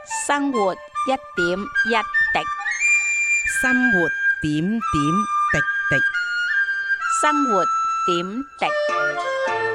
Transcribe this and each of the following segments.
生活一點一滴， 生活點點滴滴。 生活點滴。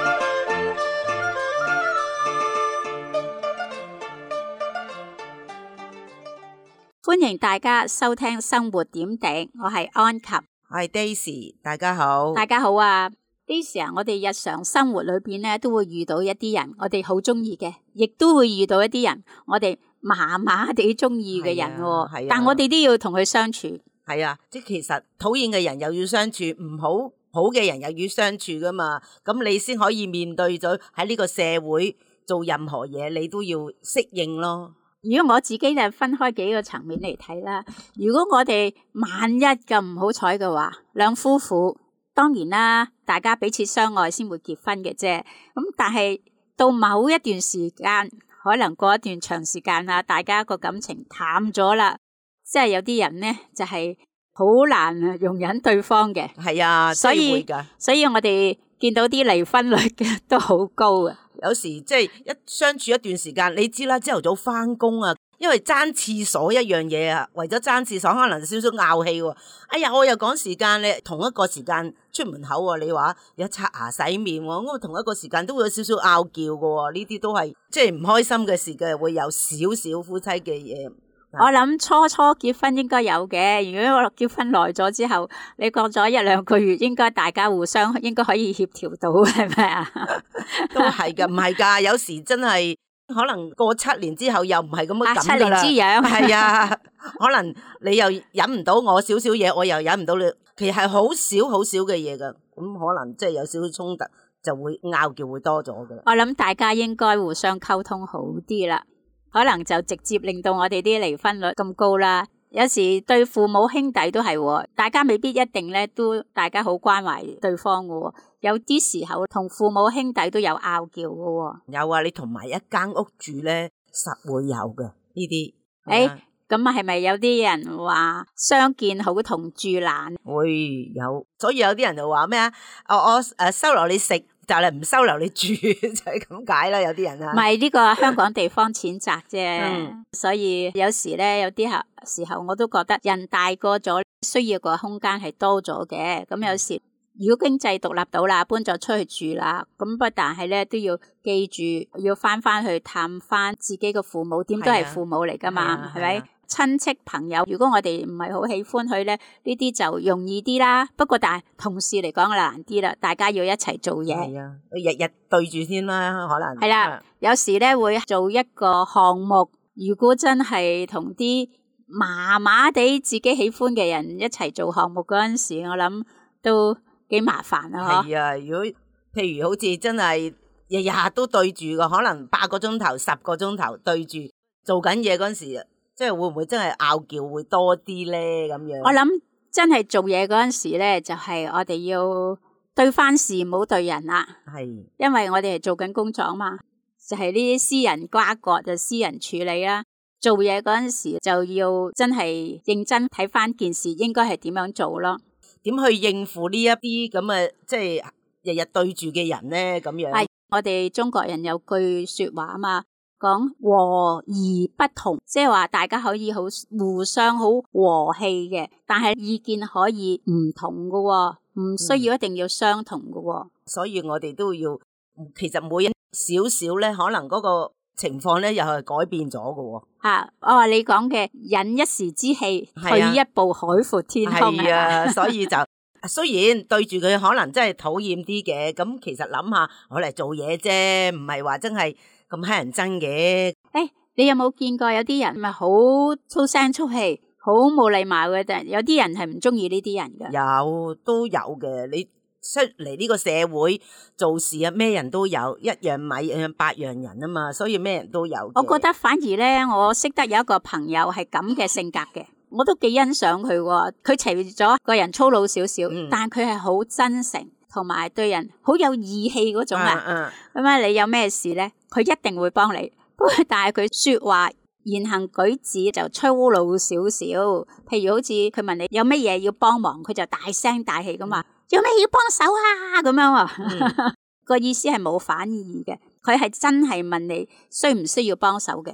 歡迎大家收聽生活點滴，我係安琴， 我係 Daisy，大家好。 大家好啊。Daisy 啊，我哋日常生活裏邊咧都會遇到一啲人，我哋好中意嘅，亦都會遇到一啲人，我哋麻麻地中意嘅人喎。但我哋都要同佢相處。 係啊，即係其實討厭嘅人又要相處，唔好嘅人又要相處噶嘛。咁你先可以面對咗喺呢個社會做任何嘢，你都要適應咯。 如果我自己就分開幾個層面嚟睇啦。如果我哋萬一咁唔好彩嘅話，兩夫婦當然啦，大家彼此相愛先會結婚嘅啫。咁但係到某一段時間，可能過一段長時間啦，大家個感情淡咗啦，即係有啲人咧就係好難容忍對方嘅。 係啊， 所以會㗎。 所以我哋見到啲離婚率嘅都好高啊。 有時即係一相處一段時間，你知啦，朝頭早翻工啊，因為爭廁所一樣嘢啊，為咗爭廁所可能少少拗氣喎。哎呀，我又趕時間咧，同一個時間出門口喎，你話有刷牙洗面喎，咁同一個時間都會有少少拗撬嘅喎，呢啲都係即係唔開心嘅事嘅，會有少少夫妻嘅嘢。 我諗初初結婚應該有嘅，如果我結婚耐咗之後，你過咗一兩個月，應該大家互相應該可以協調到，係咪啊？ 都係噶，唔係噶，有時真係可能過7年之後又唔係咁嘅 7年之癢， 係啊，可能你又忍唔到我少少嘢，我又忍唔到你，其實係好少嘅嘢噶，咁可能即係有少少衝突就會拗撬會多咗噶啦。 我諗大家應該互相溝通好啲啦。可能就直接令到我哋啲離婚率咁高啦。有時對父母兄弟都係，大家未必一定咧，都大家好關懷對方嘅。有啲時候同父母兄弟都有拗撬嘅。 有啊，你同埋一間屋住咧，實會有嘅呢啲。 咁啊，係咪有啲人話相見好同住難？ 會有，所以有啲人就話咩啊？我收留你食。就係唔收留你住就係咁解啦，有啲人啊， 唔係呢個香港地方淺窄啫，所以有時咧有啲時候我都覺得人大個咗，需要個空間係多咗嘅。咁有時如果經濟獨立到啦，搬咗出去住啦，咁不但係咧都要記住要翻去探翻自己嘅父母，點都係父母嚟噶嘛，係咪？親戚朋友，如果我哋唔係好喜歡佢咧，呢啲就容易啲啦。不過但係同事嚟講就難啲啦，大家要一齊做嘢。 係啊，日日對住先啦，可能。 係啦，有時咧會做一個項目，如果真係同啲麻麻地自己喜歡嘅人一齊做項目嗰陣時，我諗都幾麻煩啊。 係啊，如果譬如好似真係日日都對住嘅，可能8個鐘頭、10個鐘頭對住做緊嘢嗰陣時。即係會唔會真係拗撬會多啲咧？咁樣我諗真係做嘢嗰陣時咧，就係我哋要對翻事，唔好對人啦。係，因為我哋係做緊工作嘛，就係呢啲私人瓜葛就私人處理啦。做嘢嗰陣時就要真係認真睇翻件事，應該係點樣做咯？ 點去應付呢一啲咁嘅即係日日對住嘅人咧？咁樣係我哋中國人有句說話啊嘛。講和而不同，即係話大家可以好互相好和氣嘅，但係意見可以唔同嘅，唔需要一定要相同嘅。 所以我哋都要，其實每人少少咧，可能嗰個情況咧又係改變咗嘅。 我話你講嘅忍一時之氣，退一步海闊天空。 係啊，所以就雖然對住佢可能真係討厭啲嘅，咁其實諗下我嚟做嘢啫，唔係話真係咁乞人憎嘅。 你有冇見過有啲人咪好粗聲粗氣，好冇禮貌嘅？但有啲人係唔中意呢啲人嘅。 有都有嘅，你出嚟呢個社會做事啊，咩人都有，一樣米百樣人啊嘛，所以咩人都有。 我覺得反而咧，我識得有一個朋友係咁嘅性格嘅，我都幾欣賞佢喎。佢除咗個人粗魯少少，但佢係好真誠，同埋對人好有義氣嗰種啊。咁你有咩事咧，佢一定會幫你。但係佢說話言行舉止就粗魯少少，譬如好似佢問你有乜嘢要幫忙，佢就大聲大氣咁話，有咩要幫手啊咁樣。個意思係冇反意嘅，佢係真係問你需唔需要幫手嘅。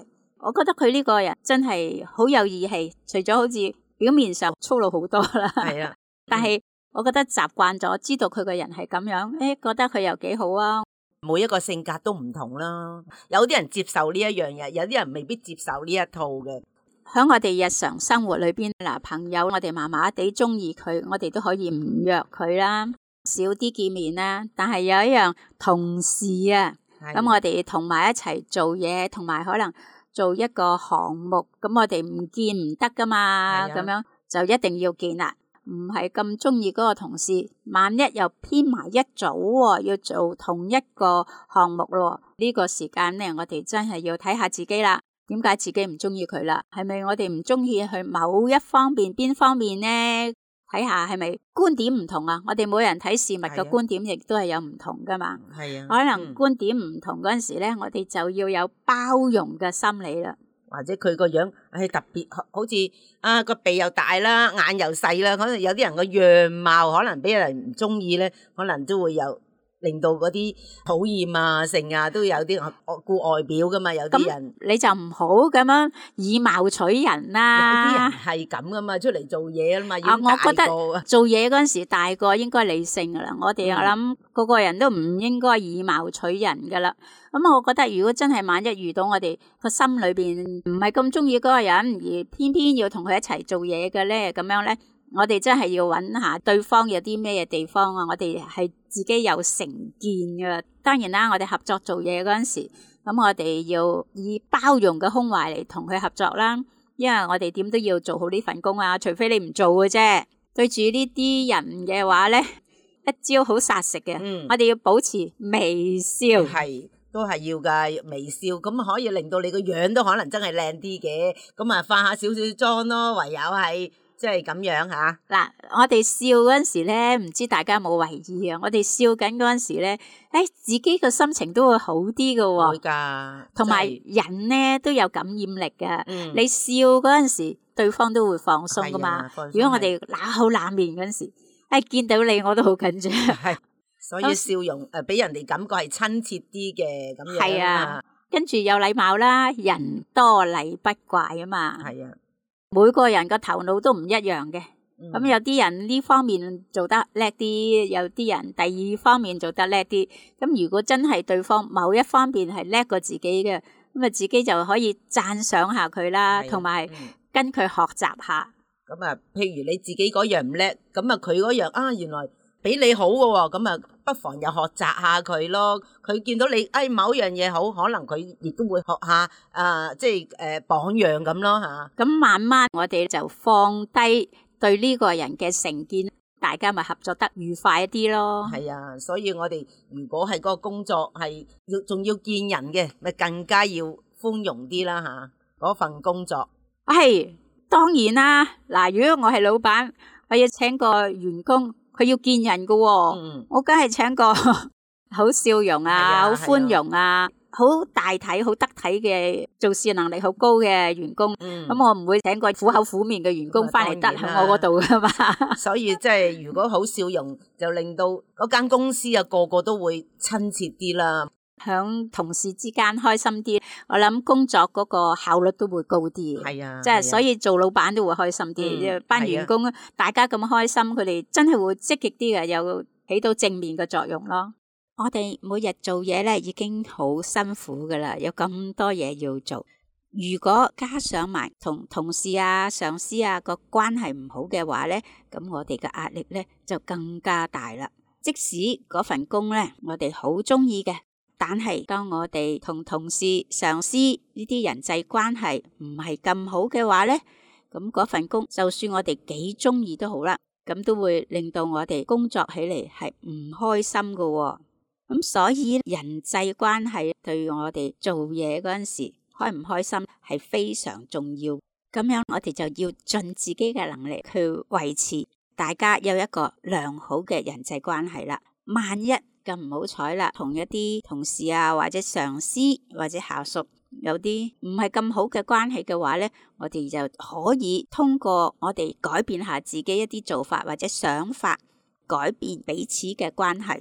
我覺得佢呢個人真係好有義氣，除咗好似表面上粗魯好多啦， 係啊， 但係我覺得習慣咗，知道佢個人係咁樣，覺得佢又幾好啊。 每一個性格都唔同啦，有啲人接受呢一樣嘢，有啲人未必接受呢一套嘅。 喺我哋日常生活裏邊，朋友我哋麻麻地中意佢，我哋都可以唔約佢啦，少啲見面啦。但係有一樣同事啊，咁我哋同埋一齊做嘢，同埋可能做一個項目，咁我哋唔見唔得噶嘛，咁樣就一定要見啦。唔係咁中意嗰個同事，萬一又編埋一組，要做同一個項目咯，呢個時間呢，我哋真係要睇下自己啦。點解自己唔中意佢啦？係咪我哋唔中意去某一方面？邊方面呢？睇下係咪觀點唔同啊？我哋每人睇事物嘅觀點亦都係有唔同噶嘛。係啊，可能觀點唔同嗰陣時呢，我哋就要有包容嘅心理啦。 或者佢個樣特別，好似個鼻又大啦，眼又細啦，可能有啲人個樣貌可能俾人唔中意咧，可能都會有令到嗰啲討厭啊、性啊，都有啲顧外表噶嘛。有啲人你就唔好咁樣以貌取人啦。 有啲人係咁噶嘛，出嚟做嘢啦嘛，已經大個。 我覺得做嘢嗰陣時大個應該理性噶啦。我諗個個人都唔應該以貌取人噶啦。咁我覺得如果真係萬一遇到我哋個心裏邊唔係咁中意嗰個人，而偏偏要同佢一齊做嘢嘅咧，咁樣咧，我哋真係要揾下對方有啲咩地方啊，我哋係自己有成見嘅。當然啦，我哋合作做嘢嗰陣時，咁我哋要以包容嘅胸懷嚟同佢合作啦。因為我哋點都要做好呢份工啊，除非你唔做嘅啫。對住呢啲人嘅話咧，一招好殺食嘅。我哋要保持微笑。係。 都係要噶微笑，咁可以令到你個樣都可能真係靚啲嘅，咁啊化下少少妝咯，唯有係即係咁樣吓。 嗱，我哋笑嗰陣時咧，唔知大家有冇為意啊？我哋笑緊嗰陣時咧，自己個心情都會好啲嘅。 會噶， 同埋人咧都有感染力嘅。你笑嗰陣時，對方都會放鬆噶嘛。如果我哋冷口冷面嗰陣時，見到你我都好緊張。 所以笑容俾人哋感覺係親切啲嘅咁樣。係啊， 跟住有禮貌啦，人多禮不怪啊嘛。係啊，每個人個頭腦都唔一樣嘅。咁有啲人呢方面做得叻啲，有啲人第二方面做得叻啲。咁如果真係對方某一方面係叻過自己嘅，咁啊自己就可以讚賞下佢啦，同埋跟佢學習下。 咁啊，譬如你自己嗰樣唔叻，咁啊佢嗰樣原來比你好嘅喎，咁啊不妨又學習下佢咯。佢見到你某樣嘢好，可能佢亦都會學下即係榜樣咁咯吓。咁慢慢我哋就放低對呢個人嘅成見，大家咪合作得愉快一啲咯。 係啊，所以我哋如果係嗰個工作係仲要見人嘅，咪更加要寬容啲啦吓。嗰份工作係當然啦。嗱，如果我係老闆，我要請個員工。佢要見人㗎喎，我梗係請個好笑容啊，好寬容啊，好大體、好得體嘅，做事能力好高嘅員工。咁我唔會請個苦口苦面嘅員工翻嚟得喺我嗰度㗎嘛。 所以即係如果好笑容，就令到嗰間公司個個都會親切啲啦。 響同事之間開心啲，我諗工作嗰個效率都會高啲。係啊，即係所以做老闆都會開心啲。班員工大家咁開心，佢哋真係會積極啲嘅，有起到正面嘅作用咯。我哋每日做嘢咧已經好辛苦噶啦，有咁多嘢要做。如果加上埋同同事啊、上司啊個關係唔好嘅話咧，咁我哋嘅壓力咧就更加大啦。即使嗰份工咧我哋好中意嘅，但係當我哋同同事、上司呢啲人際關係唔係咁好嘅話咧，咁嗰份工就算我哋幾中意都好啦，咁都會令到我哋工作起嚟係唔開心噶喎。咁所以人際關係對我哋做嘢嗰陣時開唔開心係非常重要。咁樣我哋就要盡自己嘅能力去維持大家有一個良好嘅人際關係啦。萬一咁唔好彩啦，同一啲同事啊，或者上司或者下屬有啲唔係咁好嘅關係嘅話咧，我哋就可以通過我哋改變下自己一啲做法或者想法，改變彼此嘅關係。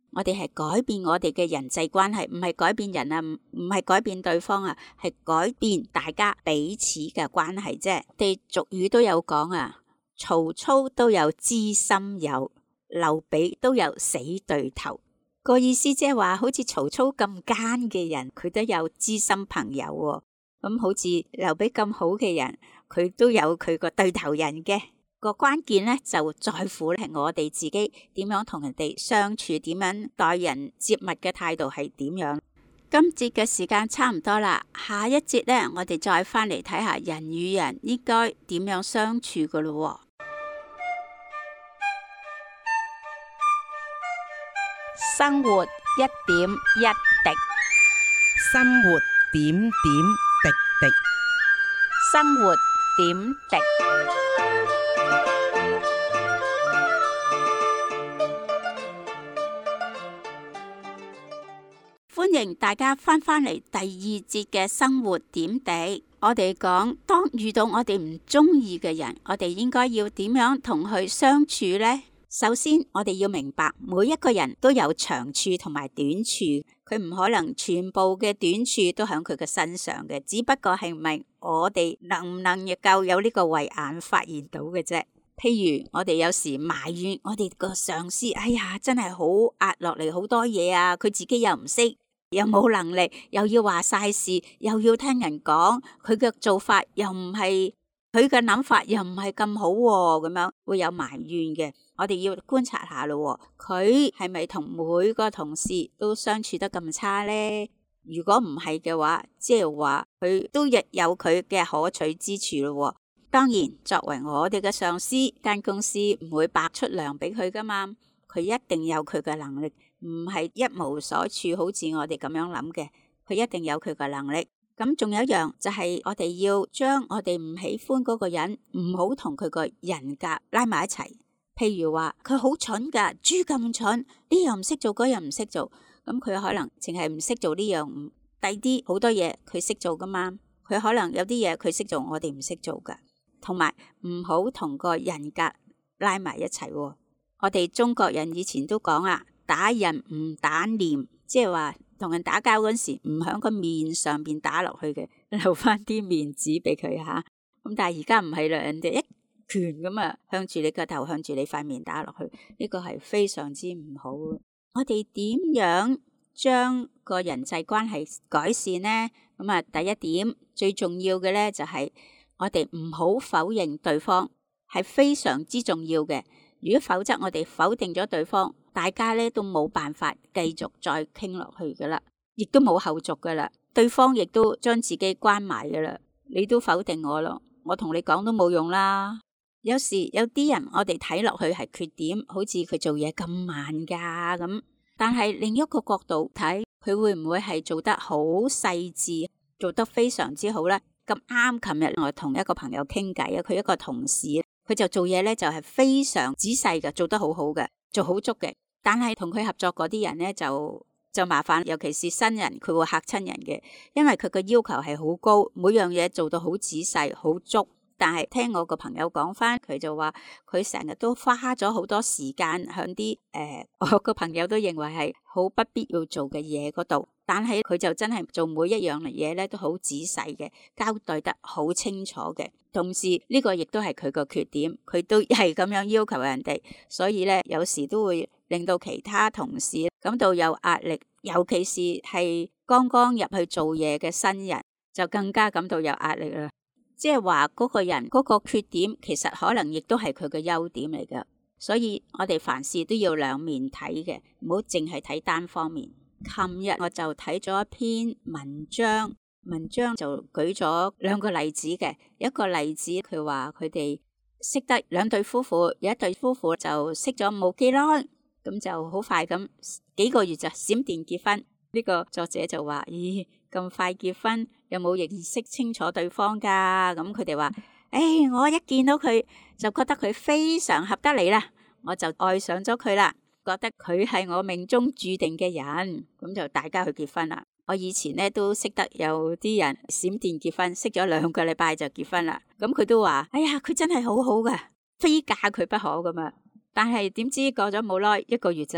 我哋係改變我哋嘅人際關係，唔係改變人啊，唔係改變對方啊，係改變大家彼此嘅關係啫。我哋俗語都有講啊，曹操都有知心友，劉備都有死對頭。個意思即係話，好似曹操咁奸嘅人，佢都有知心朋友喎。咁好似劉備咁好嘅人，佢都有佢個對頭人嘅。個關鍵咧就在乎係我哋自己點樣同人哋相處，點樣待人接物嘅態度係點樣。今節嘅時間差唔多啦，下一節咧我哋再翻嚟睇下人與人應該點樣相處噶咯。生活一點一滴， 生活點點滴滴， 生活點滴。歡迎大家翻嚟第二節嘅生活點滴。我哋講，當遇到我哋唔中意嘅人，我哋應該要點樣同佢相處呢？首先，我哋要明白每一個人都有長處同埋短處，佢唔可能全部嘅短處都喺佢嘅身上嘅，只不過係咪我哋能唔能夠有呢個慧眼發現到嘅啫？譬如我哋有時埋怨我哋個上司，哎呀，真係好壓落嚟好多嘢啊，佢自己又唔識，又冇能力，又要話晒事，又要聽人講，佢嘅做法又唔係，佢嘅諗法又唔係咁好喎，咁樣會有埋怨嘅。我哋要觀察下咯，佢係咪同每個同事都相處得咁差呢？如果唔係嘅話，即係話佢都亦有佢嘅可取之處咯。當然，作為我哋嘅上司，間公司唔會白出糧俾佢噶嘛，佢一定有佢嘅能力，唔係一無所處，好似我哋咁樣諗嘅，佢一定有佢嘅能力。咁仲有一樣就係我哋要將我哋唔喜歡嗰個人，唔好同佢個人格拉埋一齊。譬如話佢好蠢噶，豬咁蠢，呢樣唔識做，嗰樣唔識做，咁佢可能淨係唔識做呢樣，第啲好多嘢佢識做噶嘛，佢可能有啲嘢佢識做，我哋唔識做噶。同埋唔好同個人格拉埋一齊。我哋中國人以前都講啊，打人唔打臉，即係話同人打交嗰時唔響個面上邊打落去嘅，留翻啲面子俾佢吓。咁但係而家唔係啦，人哋一拳咁啊，向住你個頭，向住你塊面打落去，呢個係非常之唔好。我哋點樣將個人際關係改善呢？咁啊，第一點最重要嘅咧就係我哋唔好否認對方，係非常之重要嘅。如果否則我哋否定咗對方，大家咧都冇辦法繼續再傾落去噶啦，亦都冇後續噶啦。對方亦都將自己關埋噶啦，你都否定我咯，我同你講都冇用啦。有時有啲人我哋睇落去係缺點，好似佢做嘢咁慢噶咁，但係另一個角度睇，佢會唔會係做得好細緻，做得非常之好呢？咁啱，琴日我同一個朋友傾偈啊，佢一個同事，佢就做嘢咧就係非常仔細嘅，做得好好嘅，做好足嘅。但係同佢合作嗰啲人咧就麻煩，尤其是新人，佢會嚇親人嘅，因為佢嘅要求係好高，每樣嘢做到好仔細、好足。但係聽我個朋友講翻，佢就話佢成日都花咗好多時間響啲我個朋友都認為係好不必要做嘅嘢嗰度，但係佢就真係做每一樣嘢咧都好仔細嘅，交代得好清楚嘅。同時呢個亦都係佢個缺點，佢都係咁樣要求人哋，所以咧有時都會令到其他同事感到有壓力，尤其是係剛剛入去做嘢嘅新人，就更加感到有壓力啦。即係話嗰個人嗰個缺點，其實可能亦都係佢嘅優點嚟㗎，所以我哋凡事都要兩面睇嘅，唔好淨係睇單方面。琴日我就睇咗一篇文章就舉咗兩個例子嘅。一個例子佢話佢哋識得兩對夫婦，有一對夫婦就識咗冇幾耐，咁就好快咁幾個月就閃電結婚。呢個作者就話：咦，咁快結婚，有冇認識清楚對方噶？咁佢哋話：我一見到佢就覺得佢非常合得嚟啦，我就愛上咗佢啦，覺得佢係我命中注定嘅人，咁就大家去結婚啦。我以前咧都識得有啲人閃電結婚，識咗2個禮拜就結婚啦。咁佢都話：佢真係好好噶，非嫁佢不可噶嘛。但係點知過咗冇耐1個月咋，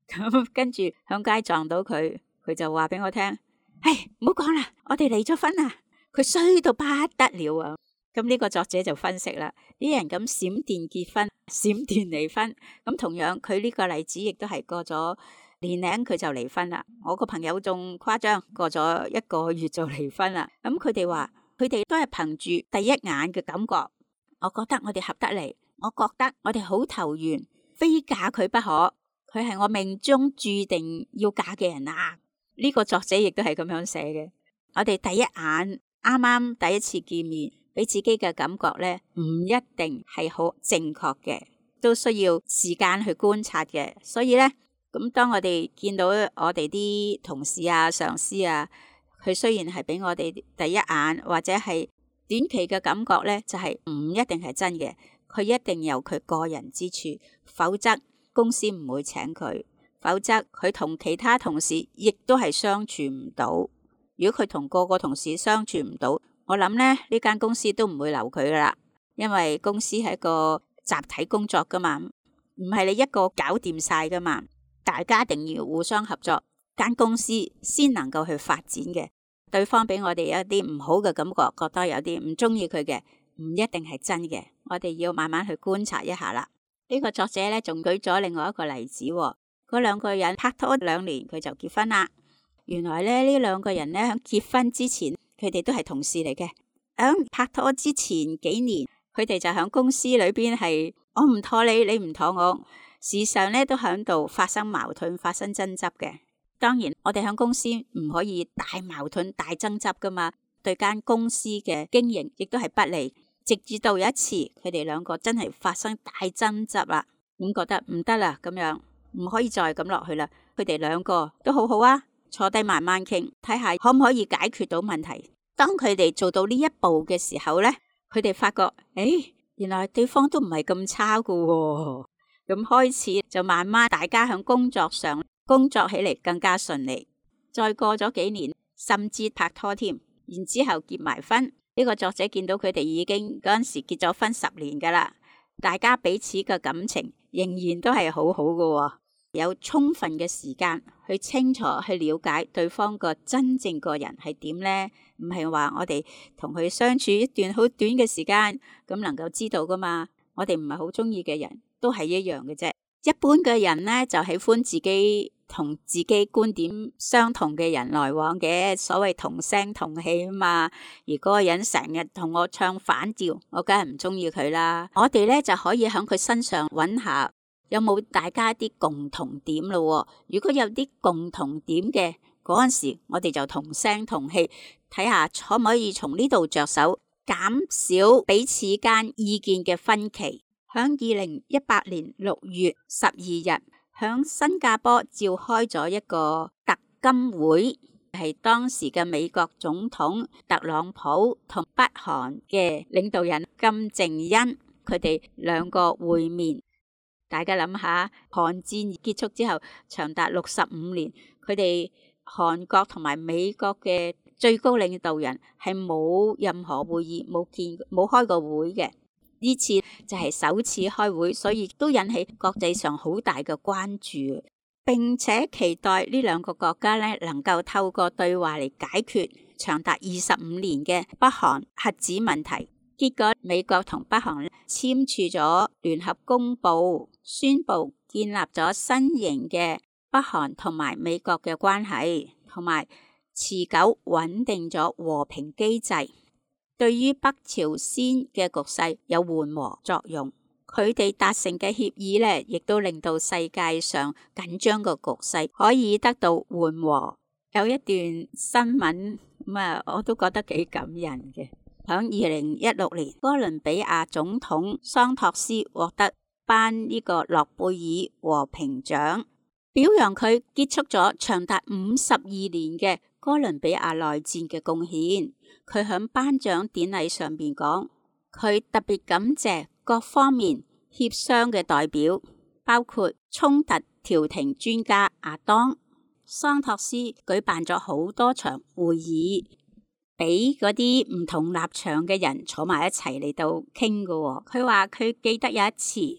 咁跟住響街撞到佢，佢就話俾我聽：唉，唔好講啦，我哋離咗婚啦。佢衰到不得了啊！咁呢個作者就分析啦，啲人咁閃電結婚、閃電離婚，咁同樣佢呢個例子亦都係過咗年零佢就離婚啦。我個朋友仲誇張，過咗1個月就離婚啦。咁佢哋話佢哋都係憑住第一眼嘅感覺，我覺得我哋合得嚟，我覺得我哋好投緣，非嫁佢不可，佢係我命中注定要嫁嘅人啊！呢個作者亦都係咁樣寫嘅。我哋第一眼啱啱第一次見面，俾自己嘅感覺咧，唔一定係好正確嘅，都需要時間去觀察嘅。所以咧，咁當我哋見到我哋啲同事啊、上司啊，佢雖然係俾我哋第一眼或者係短期嘅感覺咧，就係唔一定係真嘅，佢一定有佢個人之處，否則公司唔會請佢，否則佢同其他同事亦都係相處唔到。如果佢同個個同事相處唔到，我諗咧呢間公司都唔會留佢噶啦，因為公司係一個集體工作噶嘛，唔係你一個搞掂晒噶嘛，大家一定要互相合作，間公司先能夠去發展嘅。對方俾我哋有一啲唔好嘅感覺，覺得有啲唔中意佢嘅，唔一定係真嘅，我哋要慢慢去觀察一下啦。呢個作者咧仲舉咗另外一個例子，嗰2個人拍拖2年佢就結婚啦。原來咧呢2個人咧喺結婚之前，佢哋都係同事嚟嘅。喺拍拖之前幾年，佢哋就喺公司裏邊係我唔妥你，你唔妥我，時常咧都喺度發生矛盾、發生爭執嘅。當然，我哋喺公司唔可以大矛盾、大爭執噶嘛，對間公司嘅經營亦都係不利。直至到有一次，佢哋2個真係發生大爭執啦，咁覺得唔得啦，咁樣唔可以再咁落去啦。佢哋2個都好好啊。坐低慢慢傾，睇下可唔可以解決到問題。當佢哋做到呢一步嘅時候呢，佢哋發覺，原來對方都唔係咁差噶喎。咁開始就慢慢大家喺工作上工作起嚟更加順利。再過咗幾年，甚至拍拖添，然之後結埋婚。呢個作者見到佢哋已經嗰陣時結咗婚10年噶啦，大家彼此嘅感情仍然都係好好噶喎。有充分嘅時間去清楚去了解對方個真正個人係點呢？唔係話我哋同佢相處一段好短嘅時間咁能夠知道噶嘛。我哋唔係好中意嘅人都係一樣嘅啫。一般嘅人呢，就喜歡自己同自己觀點相同嘅人來往嘅，所謂同聲同氣啊嘛。而嗰個人成日同我唱反調，我梗係唔中意佢啦。我哋呢，就可以喺佢身上揾下有冇大家啲共同點咯。如果有啲共同點嘅嗰陣時，我哋就同聲同氣，睇下可唔可以從呢度着手減少彼此間意見嘅分歧。響2018年6月12日，響新加坡召開咗一個特金會，係當時嘅美國總統特朗普同北韓嘅領導人金正恩，佢哋2個會面。大家諗下，韓戰結束之後長達65年，佢哋韓國同埋美國嘅最高領導人係冇任何會議，冇開過會嘅。呢次就係首次開會，所以都引起國際上好大嘅關注，並且期待呢2個國家咧能夠透過對話嚟解決長達25年嘅北韓核子問題。結果美國同北韓簽署咗聯合公報，宣布建立咗新型嘅北韓同埋美國嘅關係，同埋持久穩定咗和平機制，對於北朝鮮嘅局勢有緩和作用。佢哋達成嘅協議呢，亦都令到世界上緊張嘅局勢可以得到緩和。有一段新聞我都覺得幾感人嘅。響2016年，哥倫比亞總統桑托斯獲得頒呢個諾貝爾和平獎，表揚佢結束咗長達52年嘅哥倫比亞內戰嘅貢獻。佢響頒獎典禮上邊講，佢特別感謝各方面協商嘅代表，包括衝突調停專家阿當。桑托斯舉辦咗好多場會議，俾嗰啲唔同立場嘅人坐埋一齊嚟到傾㗎。佢話佢記得有一次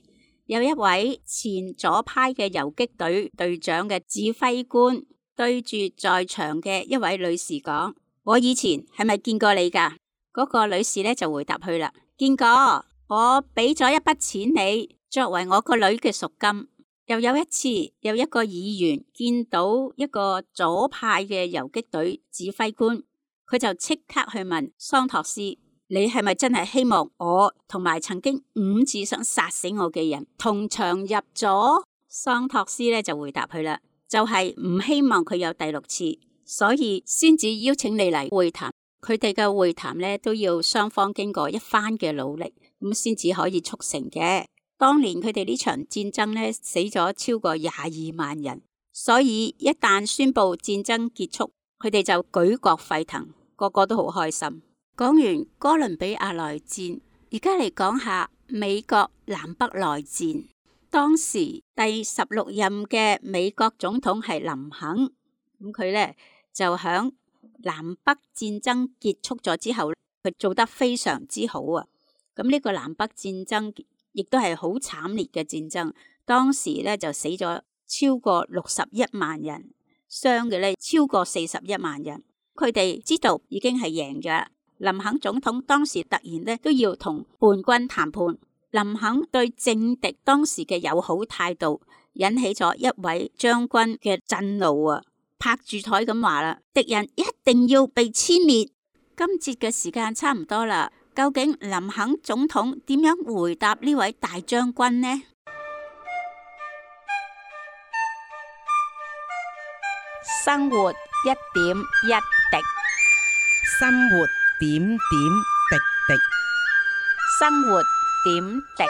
有一位前左派嘅游擊隊隊長嘅指揮官對住在場嘅一位女士講：我以前係咪見過你㗎？嗰個女士咧就回答佢啦：見過，我俾咗一筆錢你，作為我個女嘅贖金。又有一次，有一個議員見到一個左派嘅游擊隊指揮官，佢就即刻去問桑托斯：你係咪真係希望我同埋曾經5次想殺死我嘅人同場入座？桑托斯咧就回答佢啦，就係唔希望佢有第6次，所以先至邀請你嚟會談。佢哋嘅會談咧都要雙方經過一番嘅努力，咁先至可以促成嘅。當年佢哋呢場戰爭咧死咗超過22萬人，所以一旦宣布戰爭結束，佢哋就舉國沸騰，個個都好開心。講完哥倫比亞內戰，而家嚟講下美國南北內戰。當時第16任嘅美國總統係林肯，咁佢咧就響南北戰爭結束咗之後，佢做得非常之好啊！咁呢個南北戰爭亦都係好慘烈嘅戰爭，當時咧就死咗超過61萬人，傷嘅咧超過41萬人。佢哋知道已經係贏咗。林肯總統當時突然咧都要同叛軍談判，林肯對政敵當時嘅友好態度引起咗一位將軍嘅震怒啊！拍住台咁話啦，敵人一定要被殲滅。今節嘅時間差唔多啦，究竟林肯總統點樣回答呢位大將軍呢？生活一點一滴， 生活點點滴滴， 生活點滴。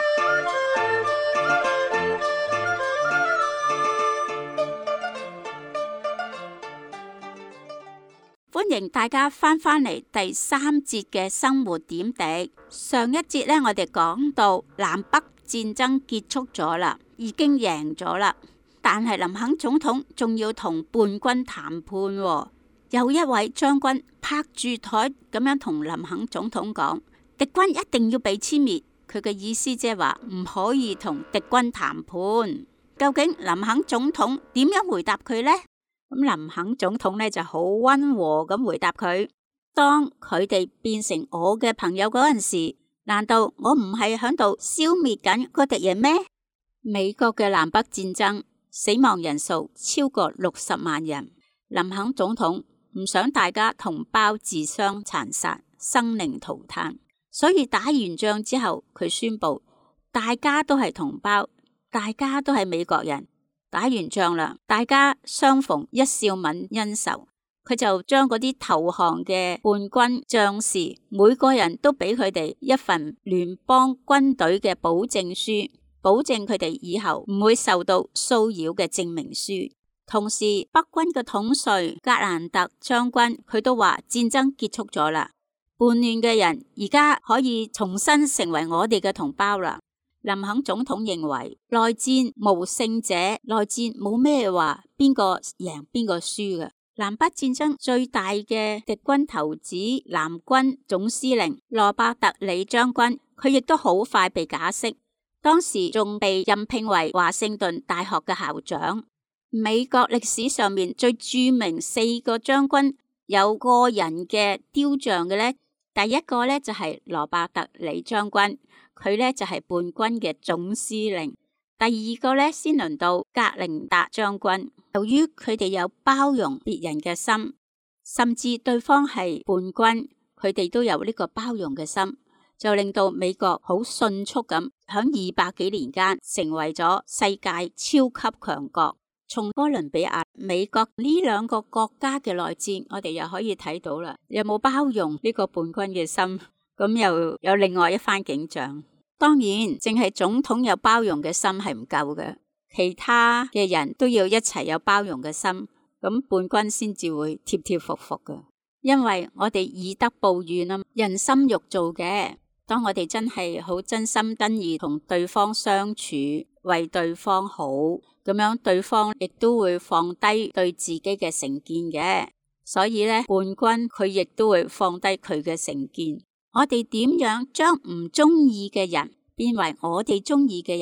歡迎大家翻嚟第3節嘅生活點滴。上一節呢，我哋講到南北戰爭結束咗啦，已經贏咗啦。但係林肯總統仲要同叛軍談判喎。有一位將軍拍住台咁樣同林肯總統講：敵軍一定要被殲滅。佢嘅意思即係話唔可以同敵軍談判。究竟林肯總統點樣回答佢呢？咁林肯總統咧就好溫和咁回答佢：當佢哋變成我嘅朋友嗰陣時，難道我唔係響度消滅緊個敵人咩？美國嘅南北戰爭死亡人數超過60萬人，林肯總統唔想大家同胞自相殘殺，生靈塗炭，所以打完仗之後，佢宣布大家都係同胞，大家都係美國人。打完仗啦，大家相逢一笑泯恩仇。佢就將嗰啲投降嘅叛軍將士，每個人都俾佢哋一份聯邦軍隊嘅保證書，保證佢哋以後唔會受到騷擾嘅證明書。同時，北軍嘅統帥格蘭特將軍，佢都話戰爭結束咗啦，叛亂嘅人而家可以重新成為我哋嘅同胞啦。林肯總統認為內戰無勝者，內戰冇咩話邊個贏邊個輸嘅。南北戰爭最大嘅敵軍頭子南軍總司令羅伯特李將軍，佢亦都好快被假釋，當時仲被任聘為華盛頓大學嘅校長。美國歷史上面最著名4個將軍有個人嘅雕像嘅呢，第一個呢就係羅伯特李將軍。佢呢就係叛軍嘅總司令。第二個呢先輪到格寧達將軍。由於佢哋有包容別人嘅心，甚至對方係叛軍，佢哋都有呢個包容嘅心，就令到美國好迅速咁響200幾年間成為咗世界超級強國。從哥倫比亞、美國呢2個國家嘅內戰，我哋又可以睇到啦，有冇包容呢個叛軍嘅心？咁又有另外一番景象。當然，淨係總統有包容嘅心係唔夠嘅，其他嘅人都要一齊有包容嘅心，咁叛軍先至會貼貼服服嘅。因為我哋以德報怨啊，人心肉做嘅。當我哋真係好真心真意同對方相處，為對方好，咁樣對方亦都會放低對自己嘅成見嘅。所以咧，叛軍佢亦都會放低佢嘅成見。我哋點樣將唔中意嘅人變為我哋中意嘅人，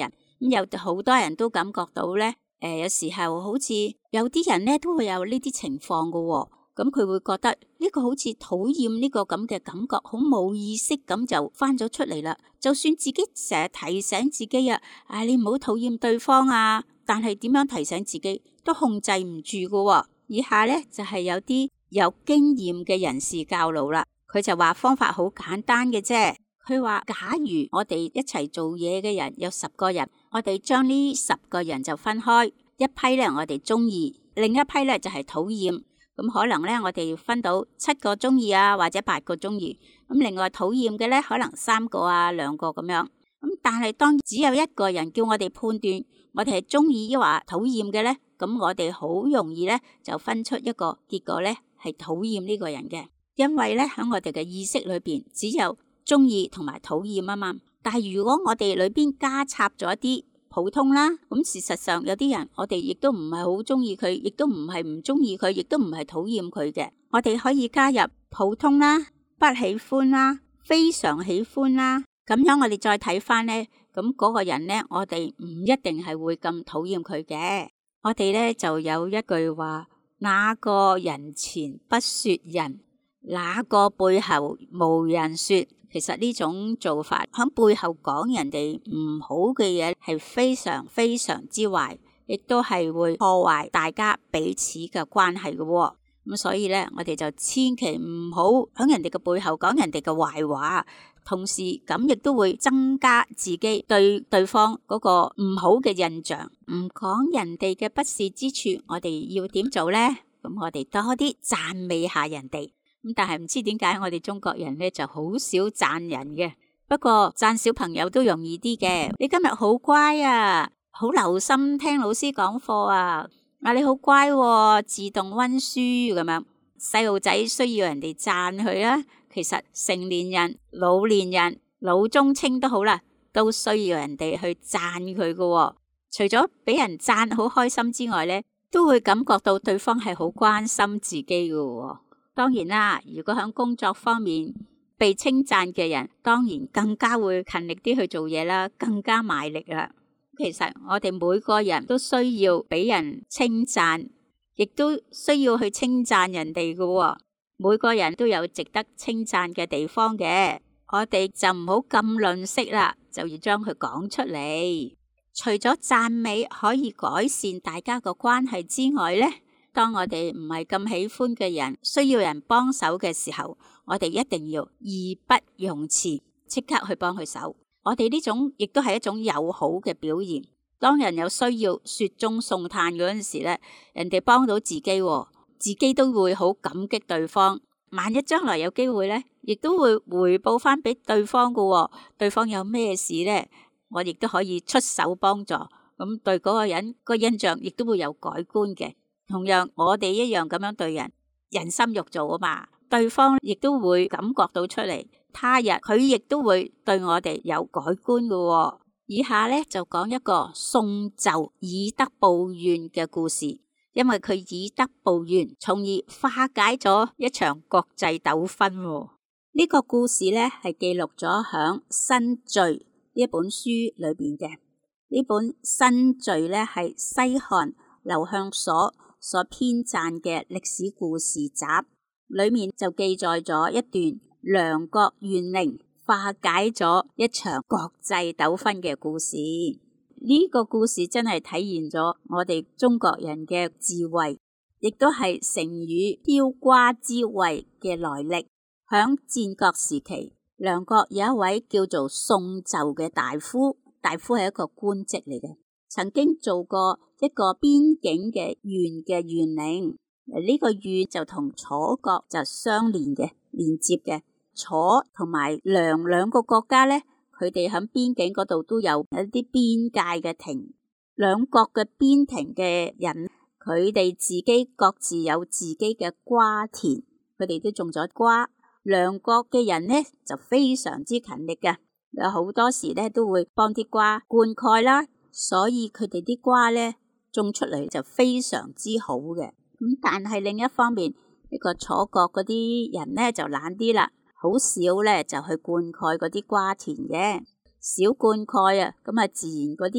有好多人都感覺到咧，有時候好似有啲人咧都會有呢啲情況㗎喎。咁佢會覺得呢個好似討厭呢個咁嘅感覺，好冇意識咁就翻咗出嚟啦。就算自己成日提醒自己啊，你唔好討厭對方啊，但係點樣提醒自己都控制唔住㗎喎。以下咧就係有啲有經驗嘅人士教路啦，佢就話方法好簡單嘅啫。佢話假如我哋一齊做嘢嘅人有10個人，我哋將呢10個人就分開，一批咧我哋中意，另一批咧就係討厭。咁可能咧，我哋分到7個中意啊，或者8個中意。咁另外討厭嘅咧，可能3個啊、2個咁樣。咁但係當只有一個人叫我哋判斷，我哋係中意抑或討厭嘅咧，咁我哋好容易咧就分出一個結果咧係討厭呢個人嘅，因為咧喺我哋嘅意識裏邊只有中意同埋討厭啊嘛。但係如果我哋裏邊加插咗一啲普通啦，咁事實上有啲人我哋亦都唔係好中意佢，亦都唔係唔中意佢，亦都唔係討厭佢嘅。我哋可以加入普通啦、不喜歡啦、非常喜歡啦，咁樣我哋再睇翻呢，咁嗰個人呢，我哋唔一定係會咁討厭佢嘅。我哋呢就有一句話：那個人前不說人，那個背後無人說。其實呢種做法喺背後講人哋唔好嘅嘢係非常非常之壞，亦都係會破壞大家彼此嘅關係嘅喎。咁所以咧，我哋就千祈唔好喺人哋嘅背後講人哋嘅壞話，同時咁亦都會增加自己對對方嗰個唔好嘅印象。唔講人哋嘅不是之處，我哋要點做呢？咁我哋多啲讚美下人哋。咁但係唔知點解我哋中國人咧就好少讚人嘅，不過讚小朋友都容易啲嘅。你今日好乖啊，好留心聽老師講課啊，你好乖喎，自動溫書咁樣。細路仔需要人哋讚佢啦，其實成年人、老年人、老中青都好啦，都需要人哋去讚佢嘅。除咗俾人讚好開心之外咧，都會感覺到對方係好關心自己嘅。當然啦，如果喺工作方面被稱讚嘅人，當然更加會勤力啲去做嘢啦，更加賣力啦。其實我哋每個人都需要俾人稱讚，亦都需要去稱讚人哋嘅。每個人都有值得稱讚嘅地方嘅，我哋就唔好咁吝嗇啦，就要將佢講出嚟。除咗讚美可以改善大家個關係之外呢，當我哋唔係咁喜歡嘅人需要人幫手嘅時候，我哋一定要義不容辭，即刻去幫佢手。我哋呢種亦都係一種友好嘅表現。當人有需要雪中送炭嗰陣時咧，人哋幫到自己，自己都會好感激對方。萬一將來有機會咧，亦都會回報翻俾對方嘅。對方有咩事咧，我亦都可以出手幫助，咁對嗰個人個印象亦都會有改觀嘅。同樣我哋一樣咁樣對人，人心肉做啊嘛，對方亦都會感覺到出嚟，他日佢亦都會對我哋有改觀嘅。以下咧就講一個送袖以德報怨嘅故事，因為佢以德報怨，從而化解咗一場國際糾紛。呢個故事咧係記錄咗響《新序》呢本書裏邊嘅。呢本《新序》咧係西漢劉向所編撰嘅歷史故事集，裏面就記載咗一段梁國怨靈化解咗一場國際糾紛嘅故事。呢個故事真係體現咗我哋中國人嘅智慧，亦都係成語飄瓜之位嘅來歷。響戰國時期，梁國有一位叫做宋就嘅大夫，大夫係一個官職嚟嘅，曾經做過一個邊境嘅縣嘅縣令。呢個縣就同楚國就相連接嘅。楚同埋梁兩個國家咧，佢哋喺邊境嗰度都有一啲邊界嘅亭。兩國嘅邊庭嘅人，佢哋自己各自有自己嘅瓜田，佢哋都種咗瓜。梁國嘅人呢就非常之勤力嘅，有好多時咧都會幫啲瓜灌溉啦，所以佢哋啲瓜咧種出嚟就非常之好嘅。咁但係另一方面，呢個楚國嗰啲人咧就懶啲啦，好少咧就去灌溉嗰啲瓜田嘅，少灌溉啊，咁啊自然嗰啲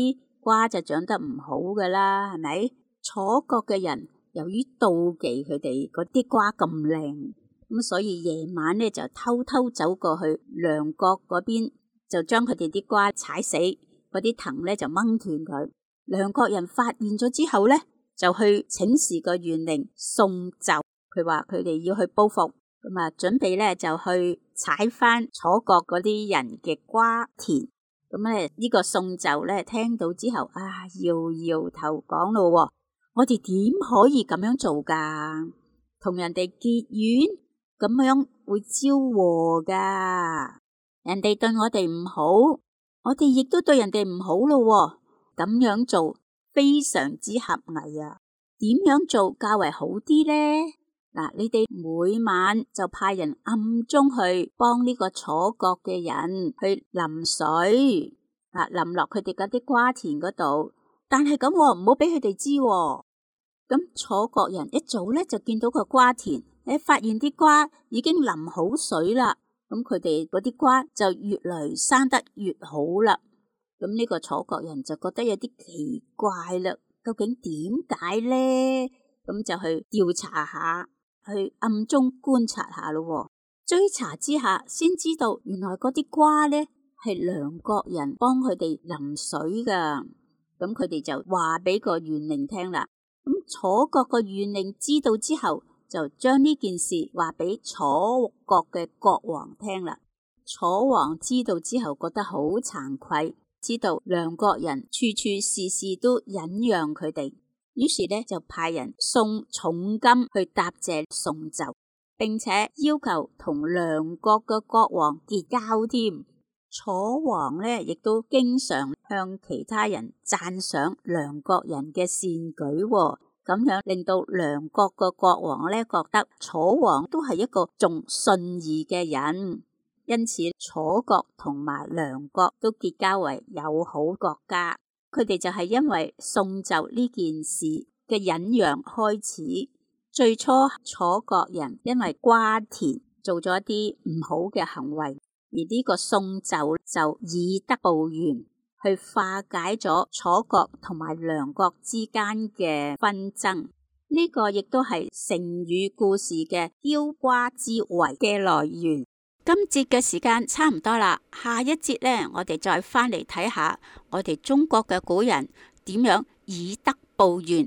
瓜就長得唔好噶啦，係咪？楚國嘅人由於妒忌佢哋嗰啲瓜咁靚，咁所以夜晚咧就偷偷走過去梁國嗰邊，就將佢哋啲瓜踩死，嗰啲藤咧就掹斷佢。梁國人發現咗之後咧，就去請示個縣令宋就，佢話佢哋要去報復，咁啊準備咧就去踩翻楚國嗰啲人嘅瓜田。咁咧呢個宋就咧聽到之後搖搖頭講咯，我哋點可以咁樣做噶？同人哋結怨咁樣會招禍噶。人哋對我哋唔好，我哋亦都對人哋唔好咯。咁樣做非常之合危啊！點樣做較為好啲呢？嗱，你哋每晚就派人暗中去幫呢個楚國嘅人去淋水，淋落佢哋嗰啲瓜田嗰度。但係咁唔好俾佢哋知。咁楚國人一早咧就見到個瓜田，發現啲瓜已經淋好水啦。咁佢哋嗰啲瓜就越嚟生得越好啦。咁呢個楚國人就覺得有啲奇怪啦，究竟點解呢？咁就去調查下，去暗中觀察下咯。追查之下，先知道原來嗰啲瓜呢係梁國人幫佢哋淋水噶。咁佢哋就話俾個縣令聽啦。咁楚國個縣令知道之後，就將呢件事話俾楚國嘅國王聽啦。楚王知道之後覺得好慚愧，知道梁國人處處事事都忍讓佢哋，於是呢就派人送重金去答謝宋就，並且要求同梁國嘅國王結交添。楚王呢亦都經常向其他人讚賞梁國人嘅善舉，咁樣令到梁國嘅國王呢覺得楚王都係一個重信義嘅人，因此楚國同埋梁國都結交為友好國家。佢哋就係因為宋就呢件事嘅忍讓開始。最初楚國人因為瓜田做咗一啲唔好嘅行為，而呢個宋就以德報怨，去化解咗楚國同埋梁國之間嘅紛爭。呢個亦都係成語故事嘅澆瓜之圍嘅來源。今節嘅時間差唔多啦，下一節呢，我哋再翻嚟睇下我哋中國嘅古人點樣以德報怨。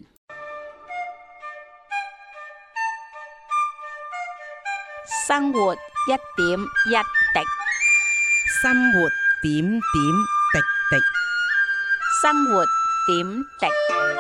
生活一點一滴， 生活點點滴滴， 生活點滴。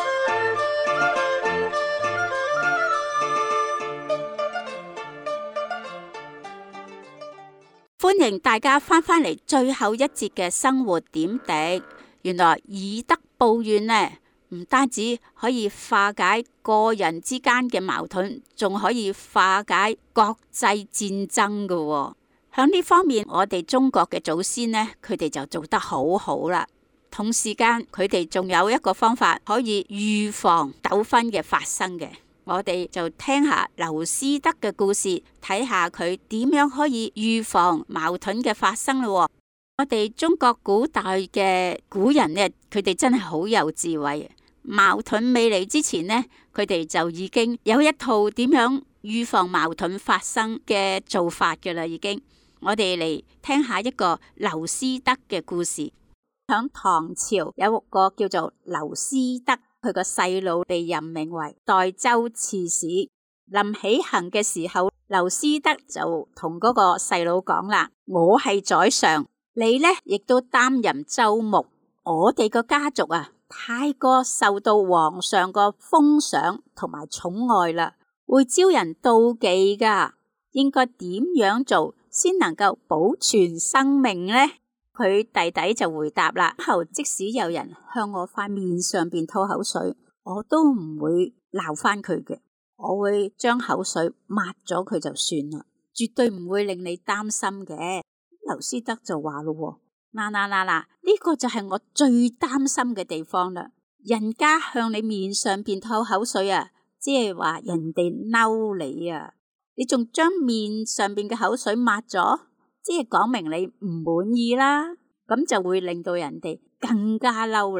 歡迎大家翻嚟最後一節嘅生活點滴。原來以德報怨呢，唔單止可以化解個人之間嘅矛盾，仲可以化解國際戰爭嘅。響呢方面，我哋中國嘅祖先呢，佢哋就做得好好啦。同時間，佢哋仲有一個方法可以預防糾紛嘅發生嘅。我哋就聽下劉思德嘅故事，睇下佢點樣可以預防矛盾嘅發生咯。我哋中國古代嘅古人呢，佢哋真係好有智慧。矛盾未嚟之前呢，佢哋就已經有一套點樣預防矛盾發生嘅做法㗎啦。已經，我哋嚟聽下一個劉思德嘅故事。響唐朝有個叫做劉思德，佢個細佬被任命為代州刺史。臨起行嘅時候，劉思德就同嗰個細佬講啦：我係宰相，你呢亦都擔任州牧。我哋個家族啊，太過受到皇上個封賞同埋寵愛啦，會招人妒忌噶。應該點樣做先能夠保存生命呢？佢弟弟就回答啦：後即使有人向我塊面上邊吐口水，我都唔會鬧翻佢嘅，我會將口水抹咗佢就算啦，絕對唔會令你擔心嘅。劉思德就話咯：嗱，呢個就係我最擔心嘅地方啦。人家向你面上邊吐口水啊，即係話人哋嬲你啊，你仲將面上邊嘅口水抹咗，即係講明你唔滿意啦，咁就會令到人哋更加嬲啦。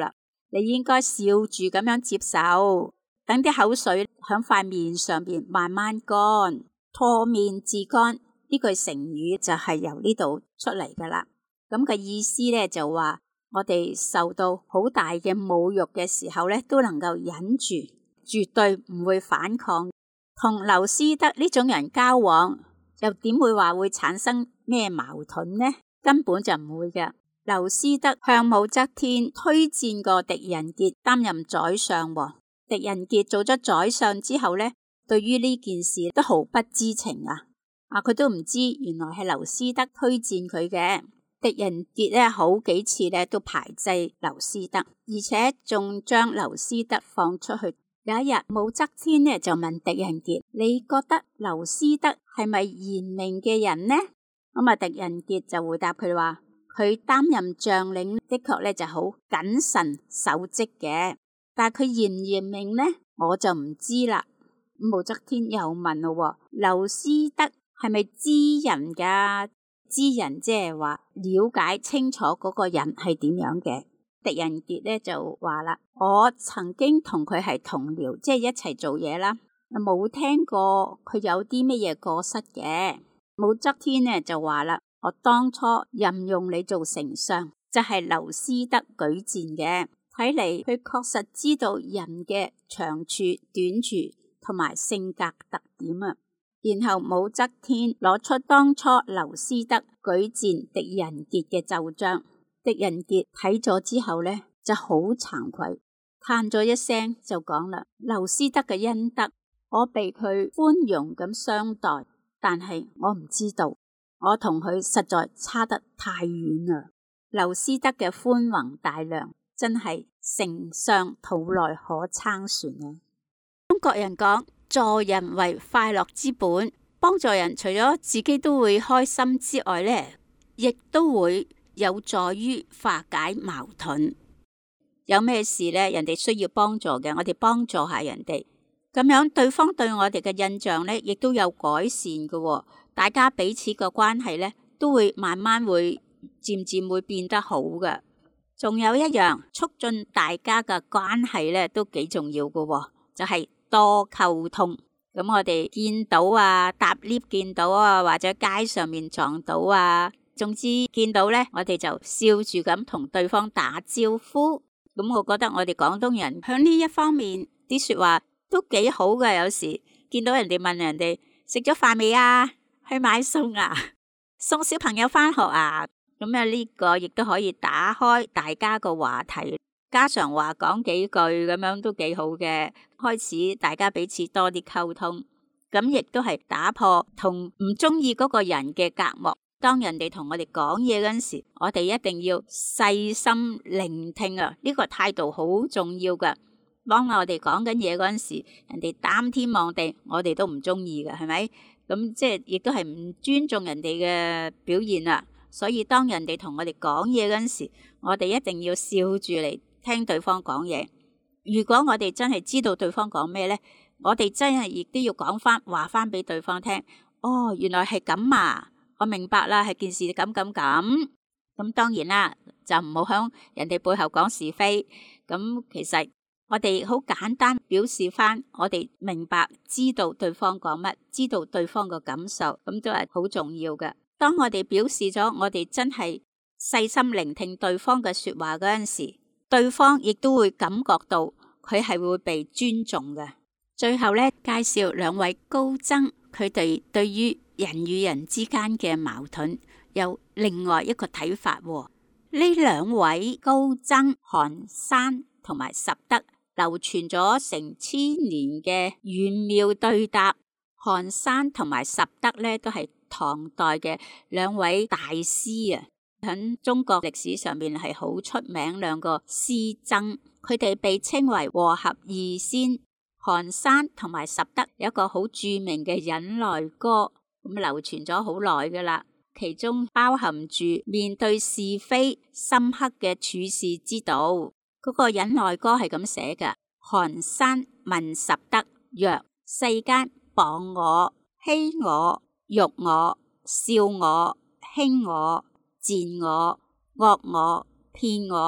你應該笑住咁樣接受，等啲口水響塊面上邊慢慢乾，唾面自乾呢句成語就係由呢度出嚟噶啦。咁嘅意思咧就話我哋受到好大嘅侮辱嘅時候咧，都能夠忍住，絕對唔會反抗。同劉思德呢種人交往，又點會話會產生咩矛盾呢？根本就唔會嘅。劉思德向武則天推薦過狄仁傑擔任宰相喎。狄仁傑做咗宰相之後呢，對於呢件事都毫不知情啊！佢都唔知原來係劉思德推薦佢嘅。狄仁傑呢好幾次呢都排擠劉思德，而且仲將劉思德放出去。有一日，武則天呢就問狄仁傑：你覺得劉思德係咪賢明嘅人呢？狄仁傑就回答佢話：佢擔任將領的確呢就好謹慎守職嘅，但係佢嚴唔嚴明呢，我就唔知啦。武則天又問咯：劉思德係咪知人噶？知人即係話了解清楚嗰個人係點樣嘅。狄仁傑呢就話啦：我曾經同佢係同僚，即係一齊做嘢啦，冇聽過佢有啲乜嘢過失嘅。武則天呢就話啦：我當初任用你做丞相，就係劉思德舉薦嘅，睇嚟佢確實知道人嘅長處、短處同埋性格特點啊。然後武則天攞出當初劉思德舉薦狄仁傑嘅奏章，狄仁傑睇咗之後呢就好慚愧，嘆咗一聲就講啦：劉思德嘅恩德，我被佢寬容咁相待，但係我唔知道，我同佢實在差得太遠啦。劉思德嘅寬宏大量，真係丞相肚內可撐船啊！中國人講，助人為快樂之本，幫助人除咗自己都會開心之外呢，亦都會有助於化解矛盾。有咩事呢？人哋需要幫助嘅，我哋幫助下人哋，咁樣對方對我哋嘅印象呢，亦都有改善嘅。大家彼此嘅關係呢，都會慢慢會漸漸會變得好嘅。仲有一樣促進大家嘅關係呢，都幾重要嘅，就係多溝通。咁我哋見到啊，搭 lift 見到啊，或者街上面撞到啊，總之見到呢，我哋就笑住咁同對方打招呼。咁我覺得我哋廣東人向呢一方面啲說話都幾好嘅。有時見到人哋問人哋食咗飯未啊，去買餸啊，送小朋友返學啊，咁呢個亦都可以打開大家個話題，家常話講幾句咁樣都幾好嘅，開始大家彼此多啲溝通，咁亦都係打破同唔中意嗰個人嘅隔膜。當人哋同我哋講嘢嗰陣時，我哋一定要細心聆聽啊！呢個態度好重要噶。當我哋講緊嘢嗰陣時，人哋擔天望地，我哋都唔中意噶，係咪？咁即係亦都係唔尊重人哋嘅表現啦。所以當人哋同我哋講嘢嗰陣時，我哋一定要笑住嚟聽對方講嘢。如果我哋真係知道對方講咩呢，我哋真係亦都要講翻話翻俾對方聽。哦，原來係咁啊！我明白啦，係件事咁。咁當然啦，就唔好響人哋背後講是非。咁其實我哋好簡單表示翻，我哋明白知道對方講乜，知道對方個感受，咁都係好重要嘅。當我哋表示咗我哋真係細心聆聽對方嘅說話嗰陣時，對方亦都會感覺到佢係會被尊重嘅。最後呢，介紹兩位高僧，佢哋對於人與人之間嘅矛盾有另外一個睇法。呢兩位高僧韓山同埋拾得流傳咗成千年嘅玄妙對答。韓山同埋拾得呢都係唐代嘅兩位大師啊，喺中國歷史上面係好出名兩個師僧，佢哋被稱為和合二仙。韓山同埋拾得有一個好著名嘅忍耐歌，咁流傳咗好耐噶啦，其中包含住面對是非深刻嘅處事之道。嗰個忍耐歌係咁寫嘅：韓山問拾得曰：世間謗我、欺我、辱我、笑我、輕我、賤我、惡我、騙我，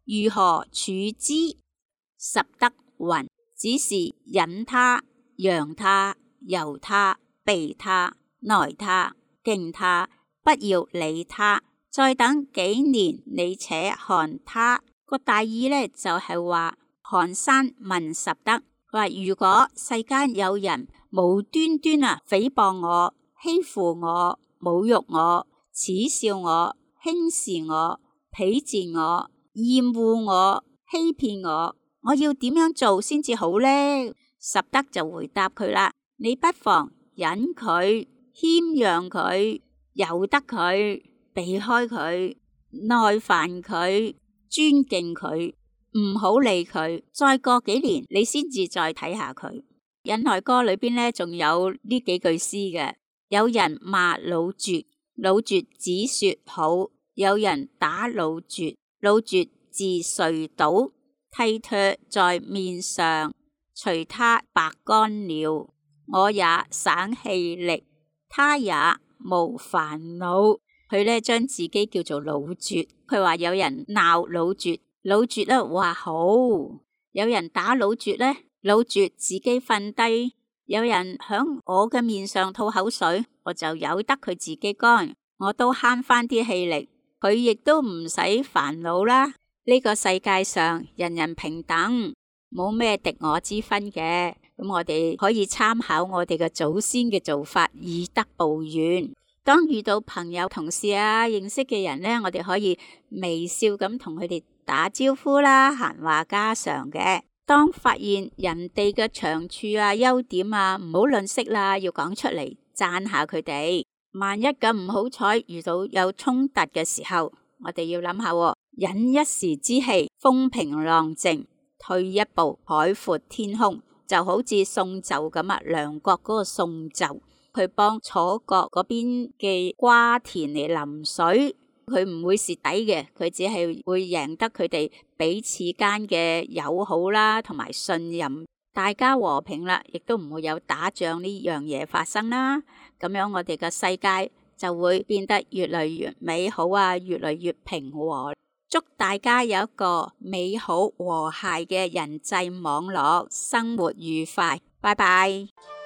如何處之？拾得云：只是忍他、讓他、由他、避他、耐他、敬他，不要理他，再等幾年，你且看他。個大意呢，就係話，寒山問拾得，佢話如果世間有人無端端誹謗我、欺負我、侮辱我、恥笑我、輕視我、鄙賤我、厭惡我、欺騙我，我要點樣做先至好呢？拾得就回答佢啦，你不妨忍佢、謙讓佢、由得佢、避開佢、耐煩佢、尊敬佢，唔好理佢。再過幾年，你先至再睇下佢。忍耐歌裏邊呢，仲有呢幾句詩嘅。有人罵老拙，老拙只說好；有人打老拙，老拙自睡倒。剃脫在面上，隨他白乾了。我也省氣力，他也無煩惱。佢呢將自己叫做老拙。佢話有人鬧老拙，老拙呢話好；有人打老拙呢，老拙自己瞓低。有人響我嘅面上吐口水，我就由得佢自己乾，我都慳翻啲氣力，佢亦都唔使煩惱啦。呢個世界上人人平等，冇咩敵我之分嘅。咁我哋可以參考我哋嘅祖先嘅做法，以德報怨。當遇到朋友、同事認識嘅人呢，我哋可以微笑咁同佢哋打招呼啦，閒話家常嘅。當發現人哋嘅長處優點唔好吝嗇啦，要講出嚟讚下佢哋。萬一咁唔好彩遇到有衝突嘅時候，我哋要諗下，忍一時之氣，風平浪靜；退一步，海闊天空。就好似宋紂咁梁國嗰個宋紂，佢幫楚國嗰邊嘅瓜田嚟淋水。佢唔會蝕底嘅，佢只係會贏得佢哋彼此間嘅友好啦，同埋信任，大家和平啦，亦都唔會有打仗呢樣嘢發生啦。咁樣我哋嘅世界就會變得越嚟越美好越嚟越平和。祝大家有一個美好和諧嘅人際網絡，生活愉快。拜拜。